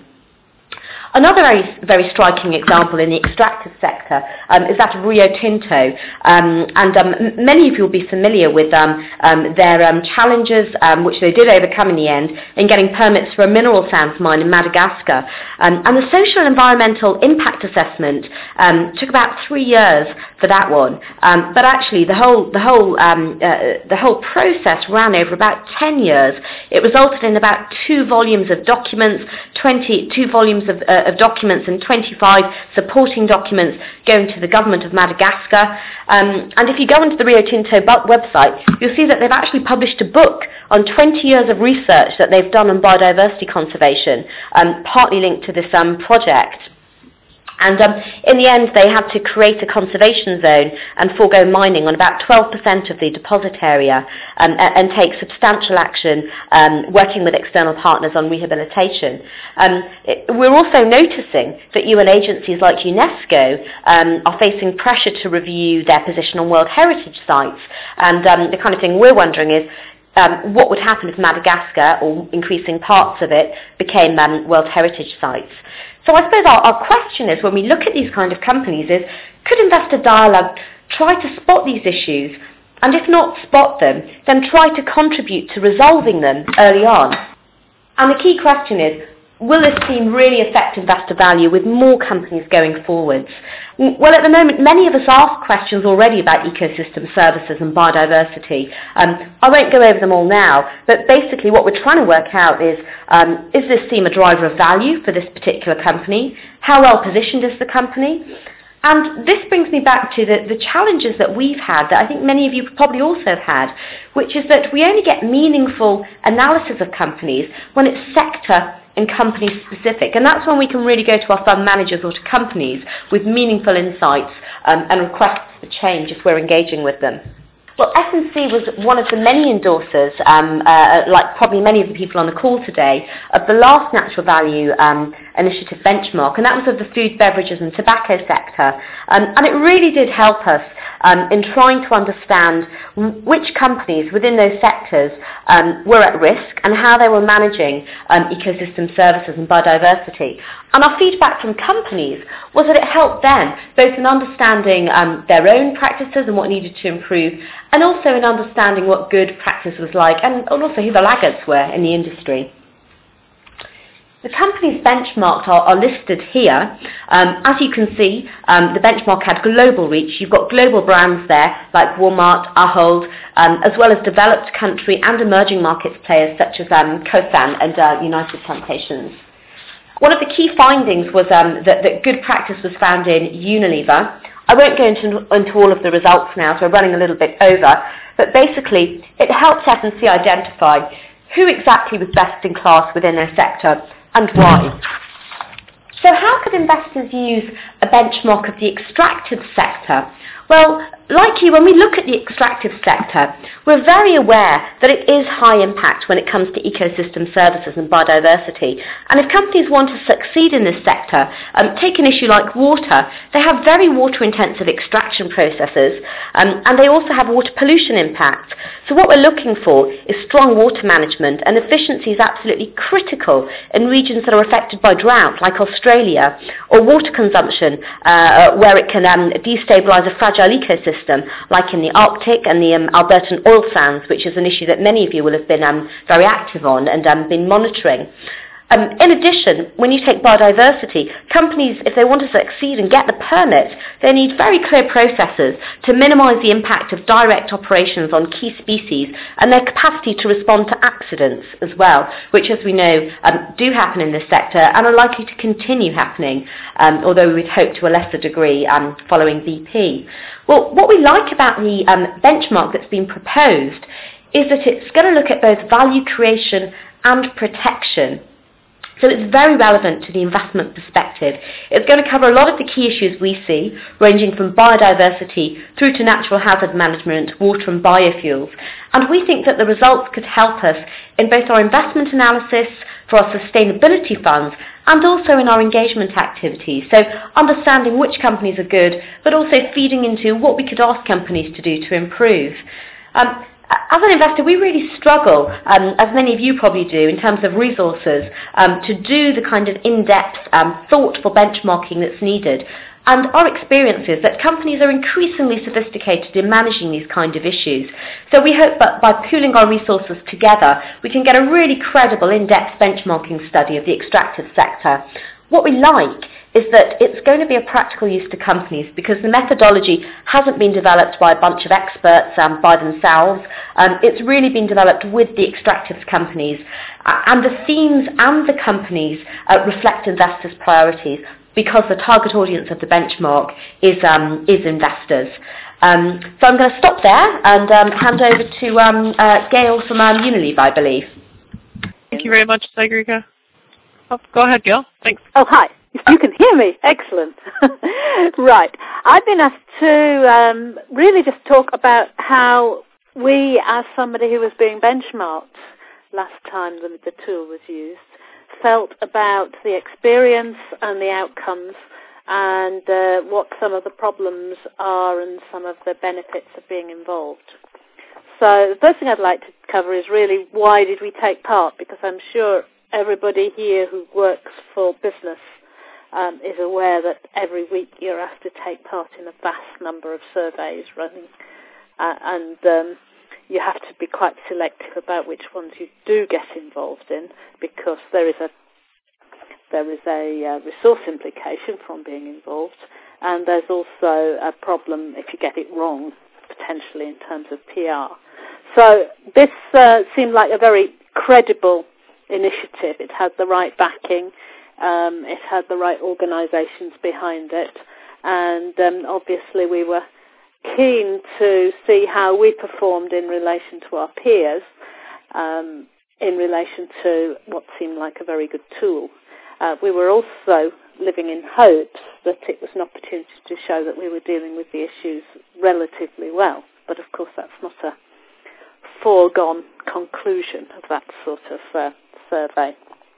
Another very, very striking example in the extractive sector um, is that of Rio Tinto, um, and um, many of you will be familiar with um, um, their um, challenges, um, which they did overcome in the end, in getting permits for a mineral sands mine in Madagascar. Um, and the social and environmental impact assessment um, took about three years for that one, um, but actually the whole the whole um, uh, the whole process ran over about ten years. It resulted in about two volumes of documents, twenty two volumes of uh, of documents and twenty-five supporting documents going to the government of Madagascar. Um, and if you go onto the Rio Tinto website, you'll see that they've actually published a book on twenty years of research that they've done on biodiversity conservation, um, partly linked to this um, project. And um, in the end, they had to create a conservation zone and forego mining on about twelve percent of the deposit area um, and, and take substantial action um, working with external partners on rehabilitation. Um, it, we're also noticing that U N agencies like UNESCO um, are facing pressure to review their position on World Heritage sites. And um, the kind of thing we're wondering is, Um, what would happen if Madagascar, or increasing parts of it, became um, World Heritage sites? So I suppose our, our question is, when we look at these kind of companies, is could Investor Dialogue try to spot these issues, and if not spot them, then try to contribute to resolving them early on? And the key question is, will this team really affect investor value with more companies going forwards? Well, at the moment, many of us ask questions already about ecosystem services and biodiversity. Um, I won't go over them all now, but basically what we're trying to work out is, um, is this team a driver of value for this particular company? How well positioned is the company? And this brings me back to the, the challenges that we've had, that I think many of you probably also have had, which is that we only get meaningful analysis of companies when it's sector and company specific, and that's when we can really go to our fund managers or to companies with meaningful insights um, and requests for change if we're engaging with them. Well, S and C was one of the many endorsers, um, uh, like probably many of the people on the call today, of the last Natural Value um, Initiative benchmark, and that was of the food, beverages and tobacco sector. Um, and it really did help us um, in trying to understand which companies within those sectors um, were at risk and how they were managing um, ecosystem services and biodiversity. And our feedback from companies was that it helped them both in understanding um, their own practices and what needed to improve, and also in understanding what good practice was like, and also who the laggards were in the industry. The companies benchmarked are, are listed here. Um, as you can see, um, the benchmark had global reach. You've got global brands there, like Walmart, Ahold, um, as well as developed country and emerging markets players such as um, Kosan and uh, United Plantations. One of the key findings was um, that, that good practice was found in Unilever. I won't go into, into all of the results now, so we're running a little bit over, but basically it helped S and C identify who exactly was best in class within their sector and why. So how could investors use a benchmark of the extractive sector? Well, like you, when we look at the extractive sector, we're very aware that it is high impact when it comes to ecosystem services and biodiversity. And if companies want to succeed in this sector, um, take an issue like water, they have very water-intensive extraction processes, um, and they also have water pollution impact. So what we're looking for is strong water management, and efficiency is absolutely critical in regions that are affected by drought, like Australia, or water consumption, uh, where it can um, destabilise a fragile ecosystem, like in the Arctic and the um, Albertan oil sands, which is an issue that many of you will have been um, very active on and um, been monitoring. Um, in addition, when you take biodiversity, companies, if they want to succeed and get the permit, they need very clear processes to minimise the impact of direct operations on key species and their capacity to respond to accidents as well, which, as we know, um, do happen in this sector and are likely to continue happening, um, although we would hope to a lesser degree um, following B P. Well, what we like about the um, benchmark that's been proposed is that it's going to look at both value creation and protection. So it's very relevant to the investment perspective. It's going to cover a lot of the key issues we see, ranging from biodiversity through to natural hazard management, water and biofuels. And we think that the results could help us in both our investment analysis for our sustainability funds and also in our engagement activities. So understanding which companies are good, but also feeding into what we could ask companies to do to improve. Um, As an investor, we really struggle, um, as many of you probably do, in terms of resources, um, to do the kind of in-depth, um, thoughtful benchmarking that's needed. And our experience is that companies are increasingly sophisticated in managing these kind of issues. So we hope that by pooling our resources together, we can get a really credible in-depth benchmarking study of the extractive sector. What we like is that it's going to be a practical use to companies because the methodology hasn't been developed by a bunch of experts um, by themselves. Um, it's really been developed with the extractive companies. Uh, and the themes and the companies uh, reflect investors' priorities because the target audience of the benchmark is, um, is investors. Um, so I'm going to stop there and um, hand over to um, uh, Gail from um, Unilever, I believe. Thank you very much, Sagarika. Oh, go ahead, Gail. Thanks. Oh, hi. You can hear me. Excellent. Right. I've been asked to um, really just talk about how we, as somebody who was being benchmarked last time the, the tool was used, felt about the experience and the outcomes and uh, what some of the problems are and some of the benefits of being involved. So the first thing I'd like to cover is really why did we take part, because I'm sure everybody here who works for business um, is aware that every week you're asked to take part in a vast number of surveys running, uh, and um, you have to be quite selective about which ones you do get involved in, because there is a there is a uh, resource implication from being involved, and there's also a problem if you get it wrong, potentially in terms of P R. So this uh, seemed like a very credible initiative. It had the right backing, um, it had the right organisations behind it, and um, obviously we were keen to see how we performed in relation to our peers, um, in relation to what seemed like a very good tool. Uh, we were also living in hopes that it was an opportunity to show that we were dealing with the issues relatively well, but of course that's not a foregone conclusion of that sort of uh, survey.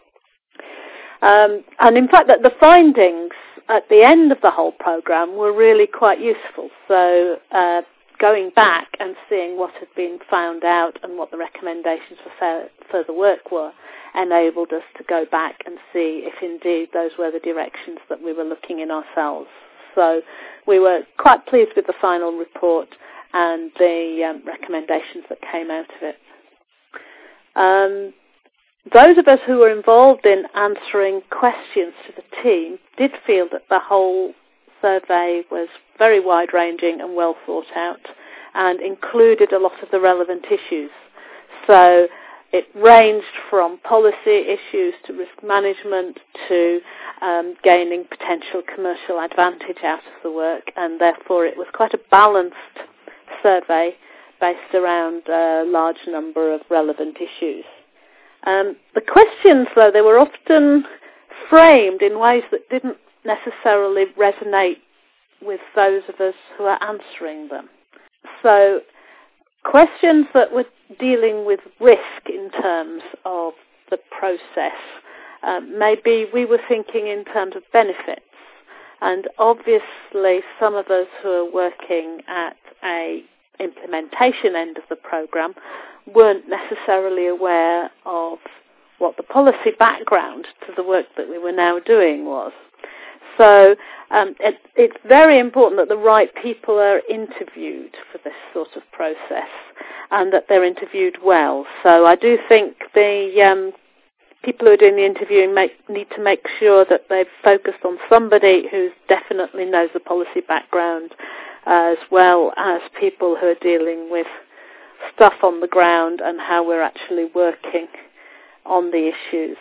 Um, and in fact, that the findings at the end of the whole programme were really quite useful. So uh, going back and seeing what had been found out and what the recommendations for further work were enabled us to go back and see if indeed those were the directions that we were looking in ourselves. So we were quite pleased with the final report and the um, recommendations that came out of it. Um, those of us who were involved in answering questions to the team did feel that the whole survey was very wide-ranging and well thought out and included a lot of the relevant issues. So it ranged from policy issues to risk management to um, gaining potential commercial advantage out of the work, and therefore it was quite a balanced survey based around a large number of relevant issues. Um, the questions, though, they were often framed in ways that didn't necessarily resonate with those of us who are answering them. So questions that were dealing with risk in terms of the process, um, maybe we were thinking in terms of benefits. And obviously some of us who are working at a implementation end of the programme weren't necessarily aware of what the policy background to the work that we were now doing was. So um, it, it's very important that the right people are interviewed for this sort of process and that they're interviewed well. So I do think the um, people who are doing the interviewing make, need to make sure that they've focused on somebody who definitely knows the policy background, uh, as well as people who are dealing with stuff on the ground and how we're actually working on the issues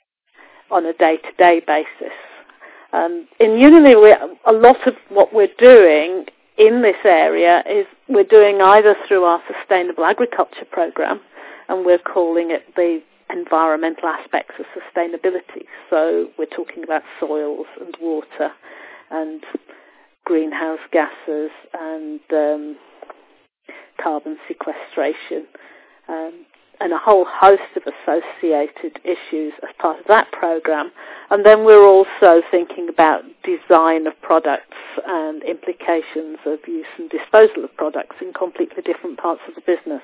on a day-to-day basis. Um, in Unilever, a lot of what we're doing in this area is we're doing either through our sustainable agriculture program, and we're calling it the environmental aspects of sustainability. So we're talking about soils and water and greenhouse gases and um, carbon sequestration, um, and a whole host of associated issues as part of that program. And then we're also thinking about design of products and implications of use and disposal of products in completely different parts of the business.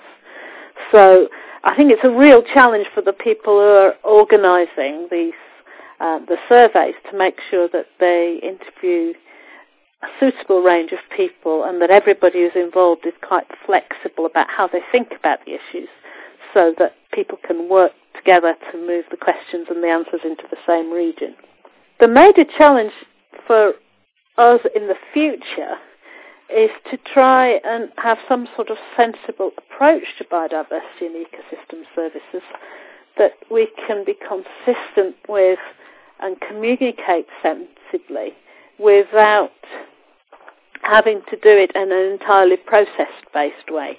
So I think it's a real challenge for the people who are organising these uh, the surveys to make sure that they interview a suitable range of people and that everybody who's involved is quite flexible about how they think about the issues, so that people can work together to move the questions and the answers into the same region. The major challenge for us in the future is to try and have some sort of sensible approach to biodiversity and ecosystem services that we can be consistent with and communicate sensibly without having to do it in an entirely process-based way.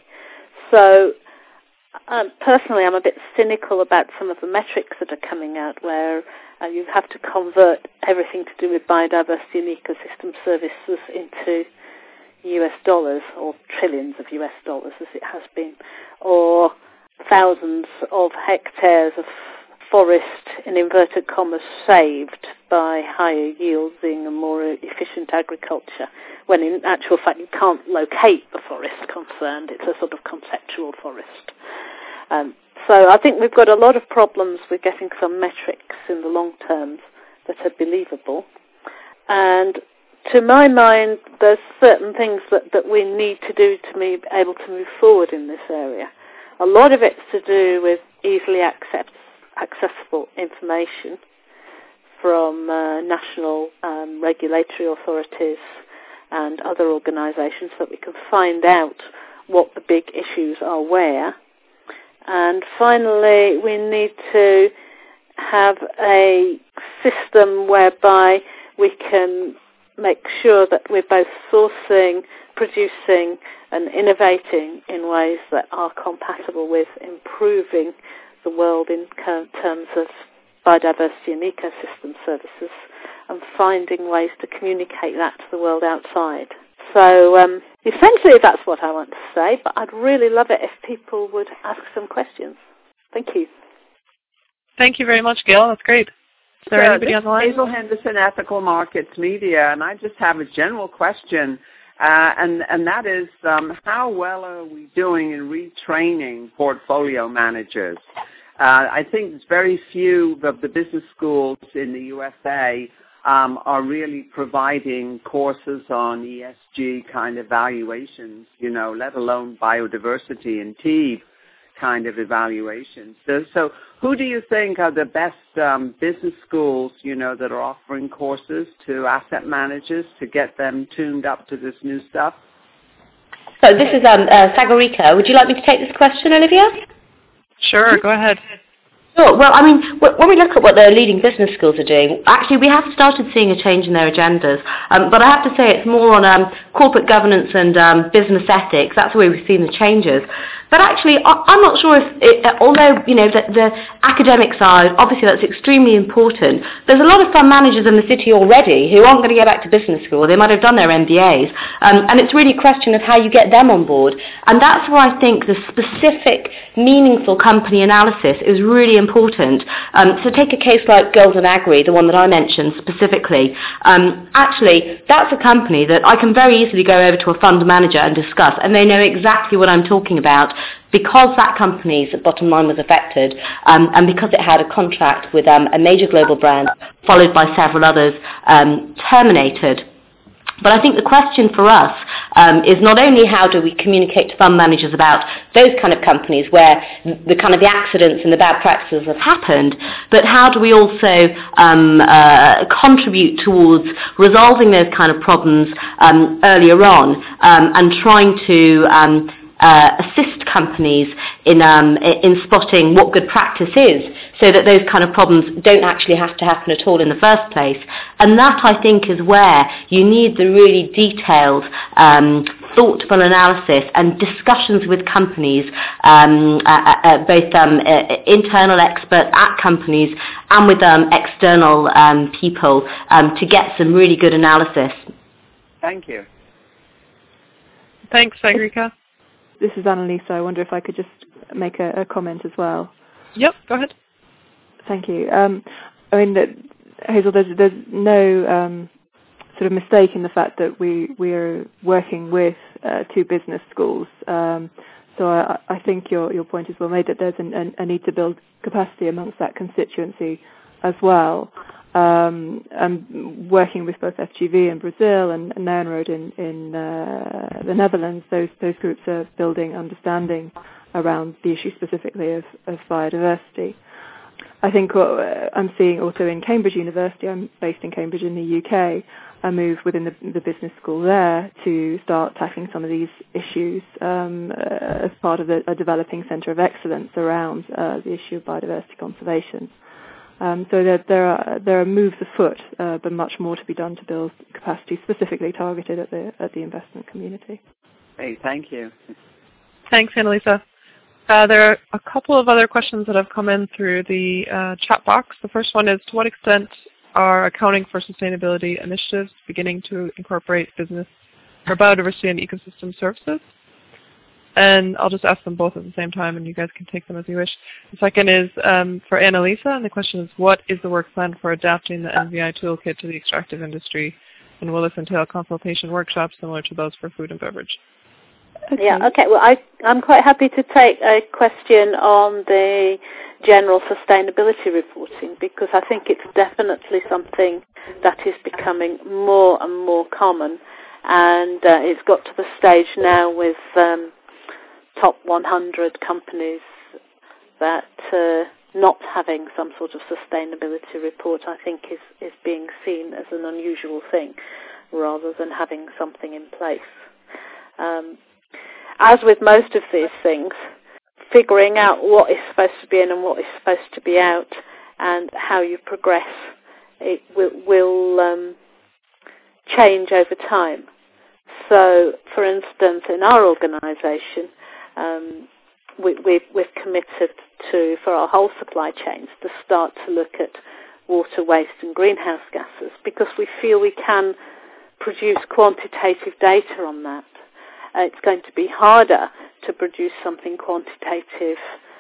So Um, personally, I'm a bit cynical about some of the metrics that are coming out where uh, you have to convert everything to do with biodiversity and ecosystem services into U S dollars, or trillions of U S dollars as it has been, or thousands of hectares of forest, in inverted commas, saved by higher yielding and more efficient agriculture, when in actual fact you can't locate the forest concerned. It's a sort of conceptual forest. Um, so I think we've got a lot of problems with getting some metrics in the long term that are believable. And to my mind, there's certain things that, that we need to do to be able to move forward in this area. A lot of it's to do with easily accept, accessible information from uh, national um, regulatory authorities and other organisations, so that we can find out what the big issues are where. And finally, we need to have a system whereby we can make sure that we're both sourcing, producing and innovating in ways that are compatible with improving the world in terms of biodiversity and ecosystem services, and finding ways to communicate that to the world outside. So um, essentially that's what I want to say, but I'd really love it if people would ask some questions. Thank you. Thank you very much, Gail. That's great. Is there so anybody on the line? Hazel Henderson, Ethical Markets Media, and I just have a general question, uh, and, and that is um, how well are we doing in retraining portfolio managers? Uh, I think there's very few of the business schools in the U S A um, are really providing courses on E S G kind of evaluations, you know, let alone biodiversity and T E V kind of evaluations. So, so who do you think are the best um, business schools, you know, that are offering courses to asset managers to get them tuned up to this new stuff? So this is um, uh, Sagarika. Would you like me to take this question, Olivia? Sure, go ahead. Sure. Well, I mean, when we look at what the leading business schools are doing, actually we have started seeing a change in their agendas. Um, but I have to say it's more on um, corporate governance and um, business ethics. That's where we've seen the changes. But actually, I'm not sure if, it, although, you know, the, the academic side, obviously that's extremely important, there's a lot of fund managers in the city already who aren't going to go back to business school. They might have done their M B As. Um, and it's really a question of how you get them on board. And that's where I think the specific, meaningful company analysis is really important. Um, so take a case like Golden Agri, the one that I mentioned specifically. Um, actually, that's a company that I can very easily go over to a fund manager and discuss, and they know exactly what I'm talking about, because that company's bottom line was affected, um, and because it had a contract with um, a major global brand, followed by several others, um, terminated. But I think the question for us um, is not only how do we communicate to fund managers about those kind of companies where the kind of the accidents and the bad practices have happened, but how do we also um, uh, contribute towards resolving those kind of problems um, earlier on um, and trying to um, uh, assist companies in um, in spotting what good practice is, so that those kind of problems don't actually have to happen at all in the first place. And that, I think, is where you need the really detailed, um, thoughtful analysis and discussions with companies, um, uh, uh, both um, uh, internal experts at companies and with um, external um, people, um, to get some really good analysis. Thank you. Thanks, Sagarika. This is Annalisa. I wonder if I could just make a, a comment as well. Yep, go ahead. Thank you. Um, I mean, that, Hazel, there's, there's no um, sort of mistake in the fact that we we are working with uh, two business schools. Um, so I, I think your your point is well made, that there's an, an, a need to build capacity amongst that constituency as well. Um, and working with both F G V in Brazil and Nyenrode in, in uh, the Netherlands, those those groups are building understanding around the issue specifically of, of biodiversity. I think what I'm seeing also in Cambridge University, I'm based in Cambridge in the U K, a move within the, the business school there to start tackling some of these issues um, uh, as part of a, a developing centre of excellence around uh, the issue of biodiversity conservation. Um, so there, there are there are moves afoot, uh, but much more to be done to build capacity specifically targeted at the at the investment community. Hey, thank you. Thanks, Annalisa. Uh, there are a couple of other questions that have come in through the uh, chat box. The first one is, to what extent are accounting for sustainability initiatives beginning to incorporate business or biodiversity and ecosystem services? And I'll just ask them both at the same time, and you guys can take them as you wish. The second is um, for Annalisa, and the question is, what is the work plan for adapting the N V I toolkit to the extractive industry? And will this entail consultation workshops similar to those for food and beverage? Okay. Yeah, okay. Well, I, I'm quite happy to take a question on the general sustainability reporting, because I think it's definitely something that is becoming more and more common. And uh, it's got to the stage now with um, top one hundred companies that uh, not having some sort of sustainability report, I think, is, is being seen as an unusual thing rather than having something in place. Um, as with most of these things, figuring out what is supposed to be in and what is supposed to be out and how you progress, it will, will um, change over time. So, for instance, in our organisation, um, we, we've, we've committed to, for our whole supply chains, to start to look at water, waste and greenhouse gases, because we feel we can produce quantitative data on that. Uh, it's going to be harder to produce something quantitative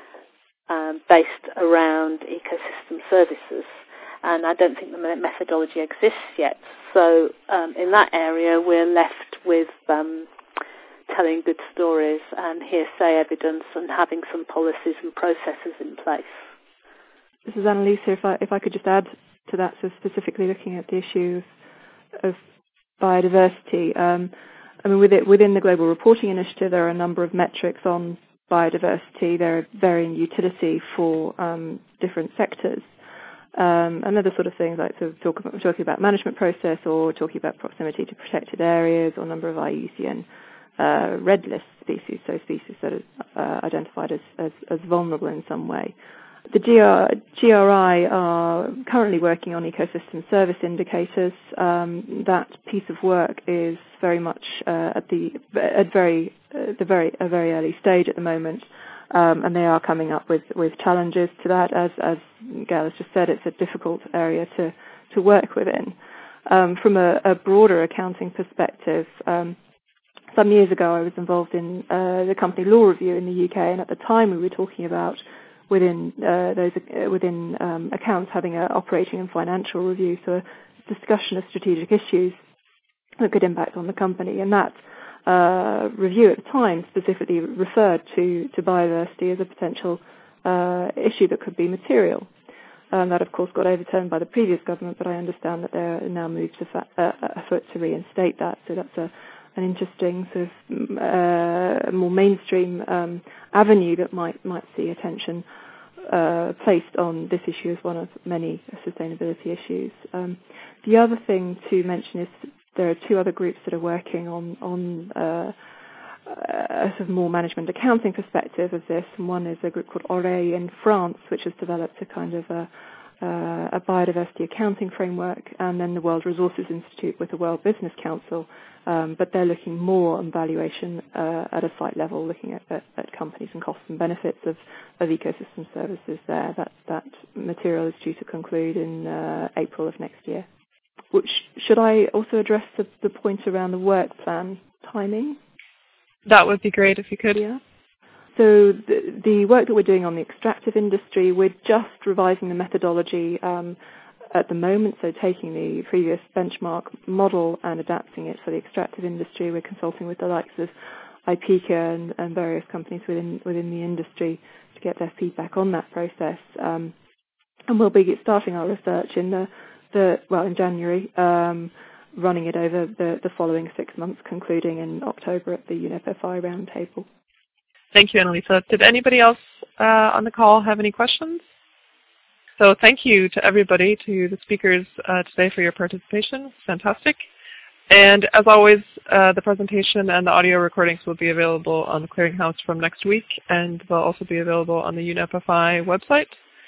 um, based around ecosystem services, and I don't think the methodology exists yet. So um, in that area, we're left with um, telling good stories and hearsay evidence and having some policies and processes in place. This is Annalisa. If I, if I could just add to that, so specifically looking at the issue of, of biodiversity, um, I mean, with it, within the Global Reporting Initiative, there are a number of metrics on biodiversity. They're varying utility for um, different sectors. Um, and other sort of things like sort of talk about, talking about management process, or talking about proximity to protected areas, or number of I U C N uh, red list species, so species that are uh, identified as, as, as vulnerable in some way. The G R, G R I are currently working on ecosystem service indicators. Um, that piece of work is very much uh, at the at very uh, the very a very early stage at the moment. Um, and they are coming up with, with challenges to that. As, as Gail has just said, it's a difficult area to, to work within. Um, from a, a broader accounting perspective, um, some years ago I was involved in uh, the company law review in the U K, and at the time we were talking about within uh, those uh, within um, accounts having an operating and financial review, so a discussion of strategic issues that could impact on the company, and that Uh, review at the time specifically referred to, to biodiversity as a potential uh, issue that could be material. Um, that, of course, got overturned by the previous government, but I understand that there are now moves afoot uh, to reinstate that. So that's a, an interesting sort of uh, more mainstream um, avenue that might might see attention uh, placed on this issue as one of many sustainability issues. Um, the other thing to mention is there are two other groups that are working on on uh, a sort of more management accounting perspective of this, and one is a group called Oreille in France, which has developed a kind of a, uh, a biodiversity accounting framework, and then the World Resources Institute with the World Business Council, um, but they're looking more on valuation uh, at a site level, looking at, at, at companies and costs and benefits of, of ecosystem services there. That, that material is due to conclude in uh, April of next year. Which, should I also address the, the point around the work plan timing? That would be great if you could. Yeah. So the, the work that we're doing on the extractive industry, we're just revising the methodology um, at the moment, so taking the previous benchmark model and adapting it for the extractive industry. We're consulting with the likes of IPECA and, and various companies within within the industry to get their feedback on that process. Um, and we'll be starting our research in the, the well in January, um, running it over the, the following six months, concluding in October at the U N E P F I roundtable. Thank you, Annalisa. Did anybody else uh, on the call have any questions? So thank you to everybody, to the speakers uh, today for your participation. Fantastic. And as always, uh, the presentation and the audio recordings will be available on the Clearinghouse from next week, and they'll also be available on the U N E P F I website.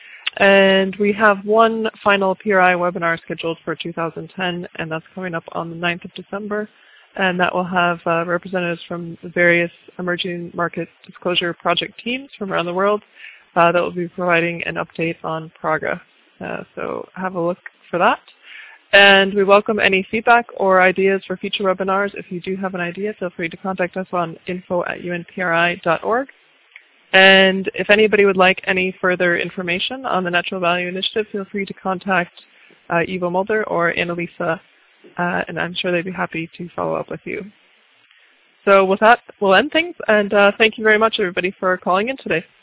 And we have one final P R I webinar scheduled for two thousand ten, and that's coming up on the ninth of December. And that will have uh, representatives from the various emerging market disclosure project teams from around the world uh, that will be providing an update on progress. Uh, so have a look for that. And we welcome any feedback or ideas for future webinars. If you do have an idea, feel free to contact us on info at U N P R I dot org. And if anybody would like any further information on the Natural Value Initiative, feel free to contact uh, Ivo Mulder or Annalisa, uh, and I'm sure they'd be happy to follow up with you. So with that, we'll end things, and uh, thank you very much, everybody, for calling in today.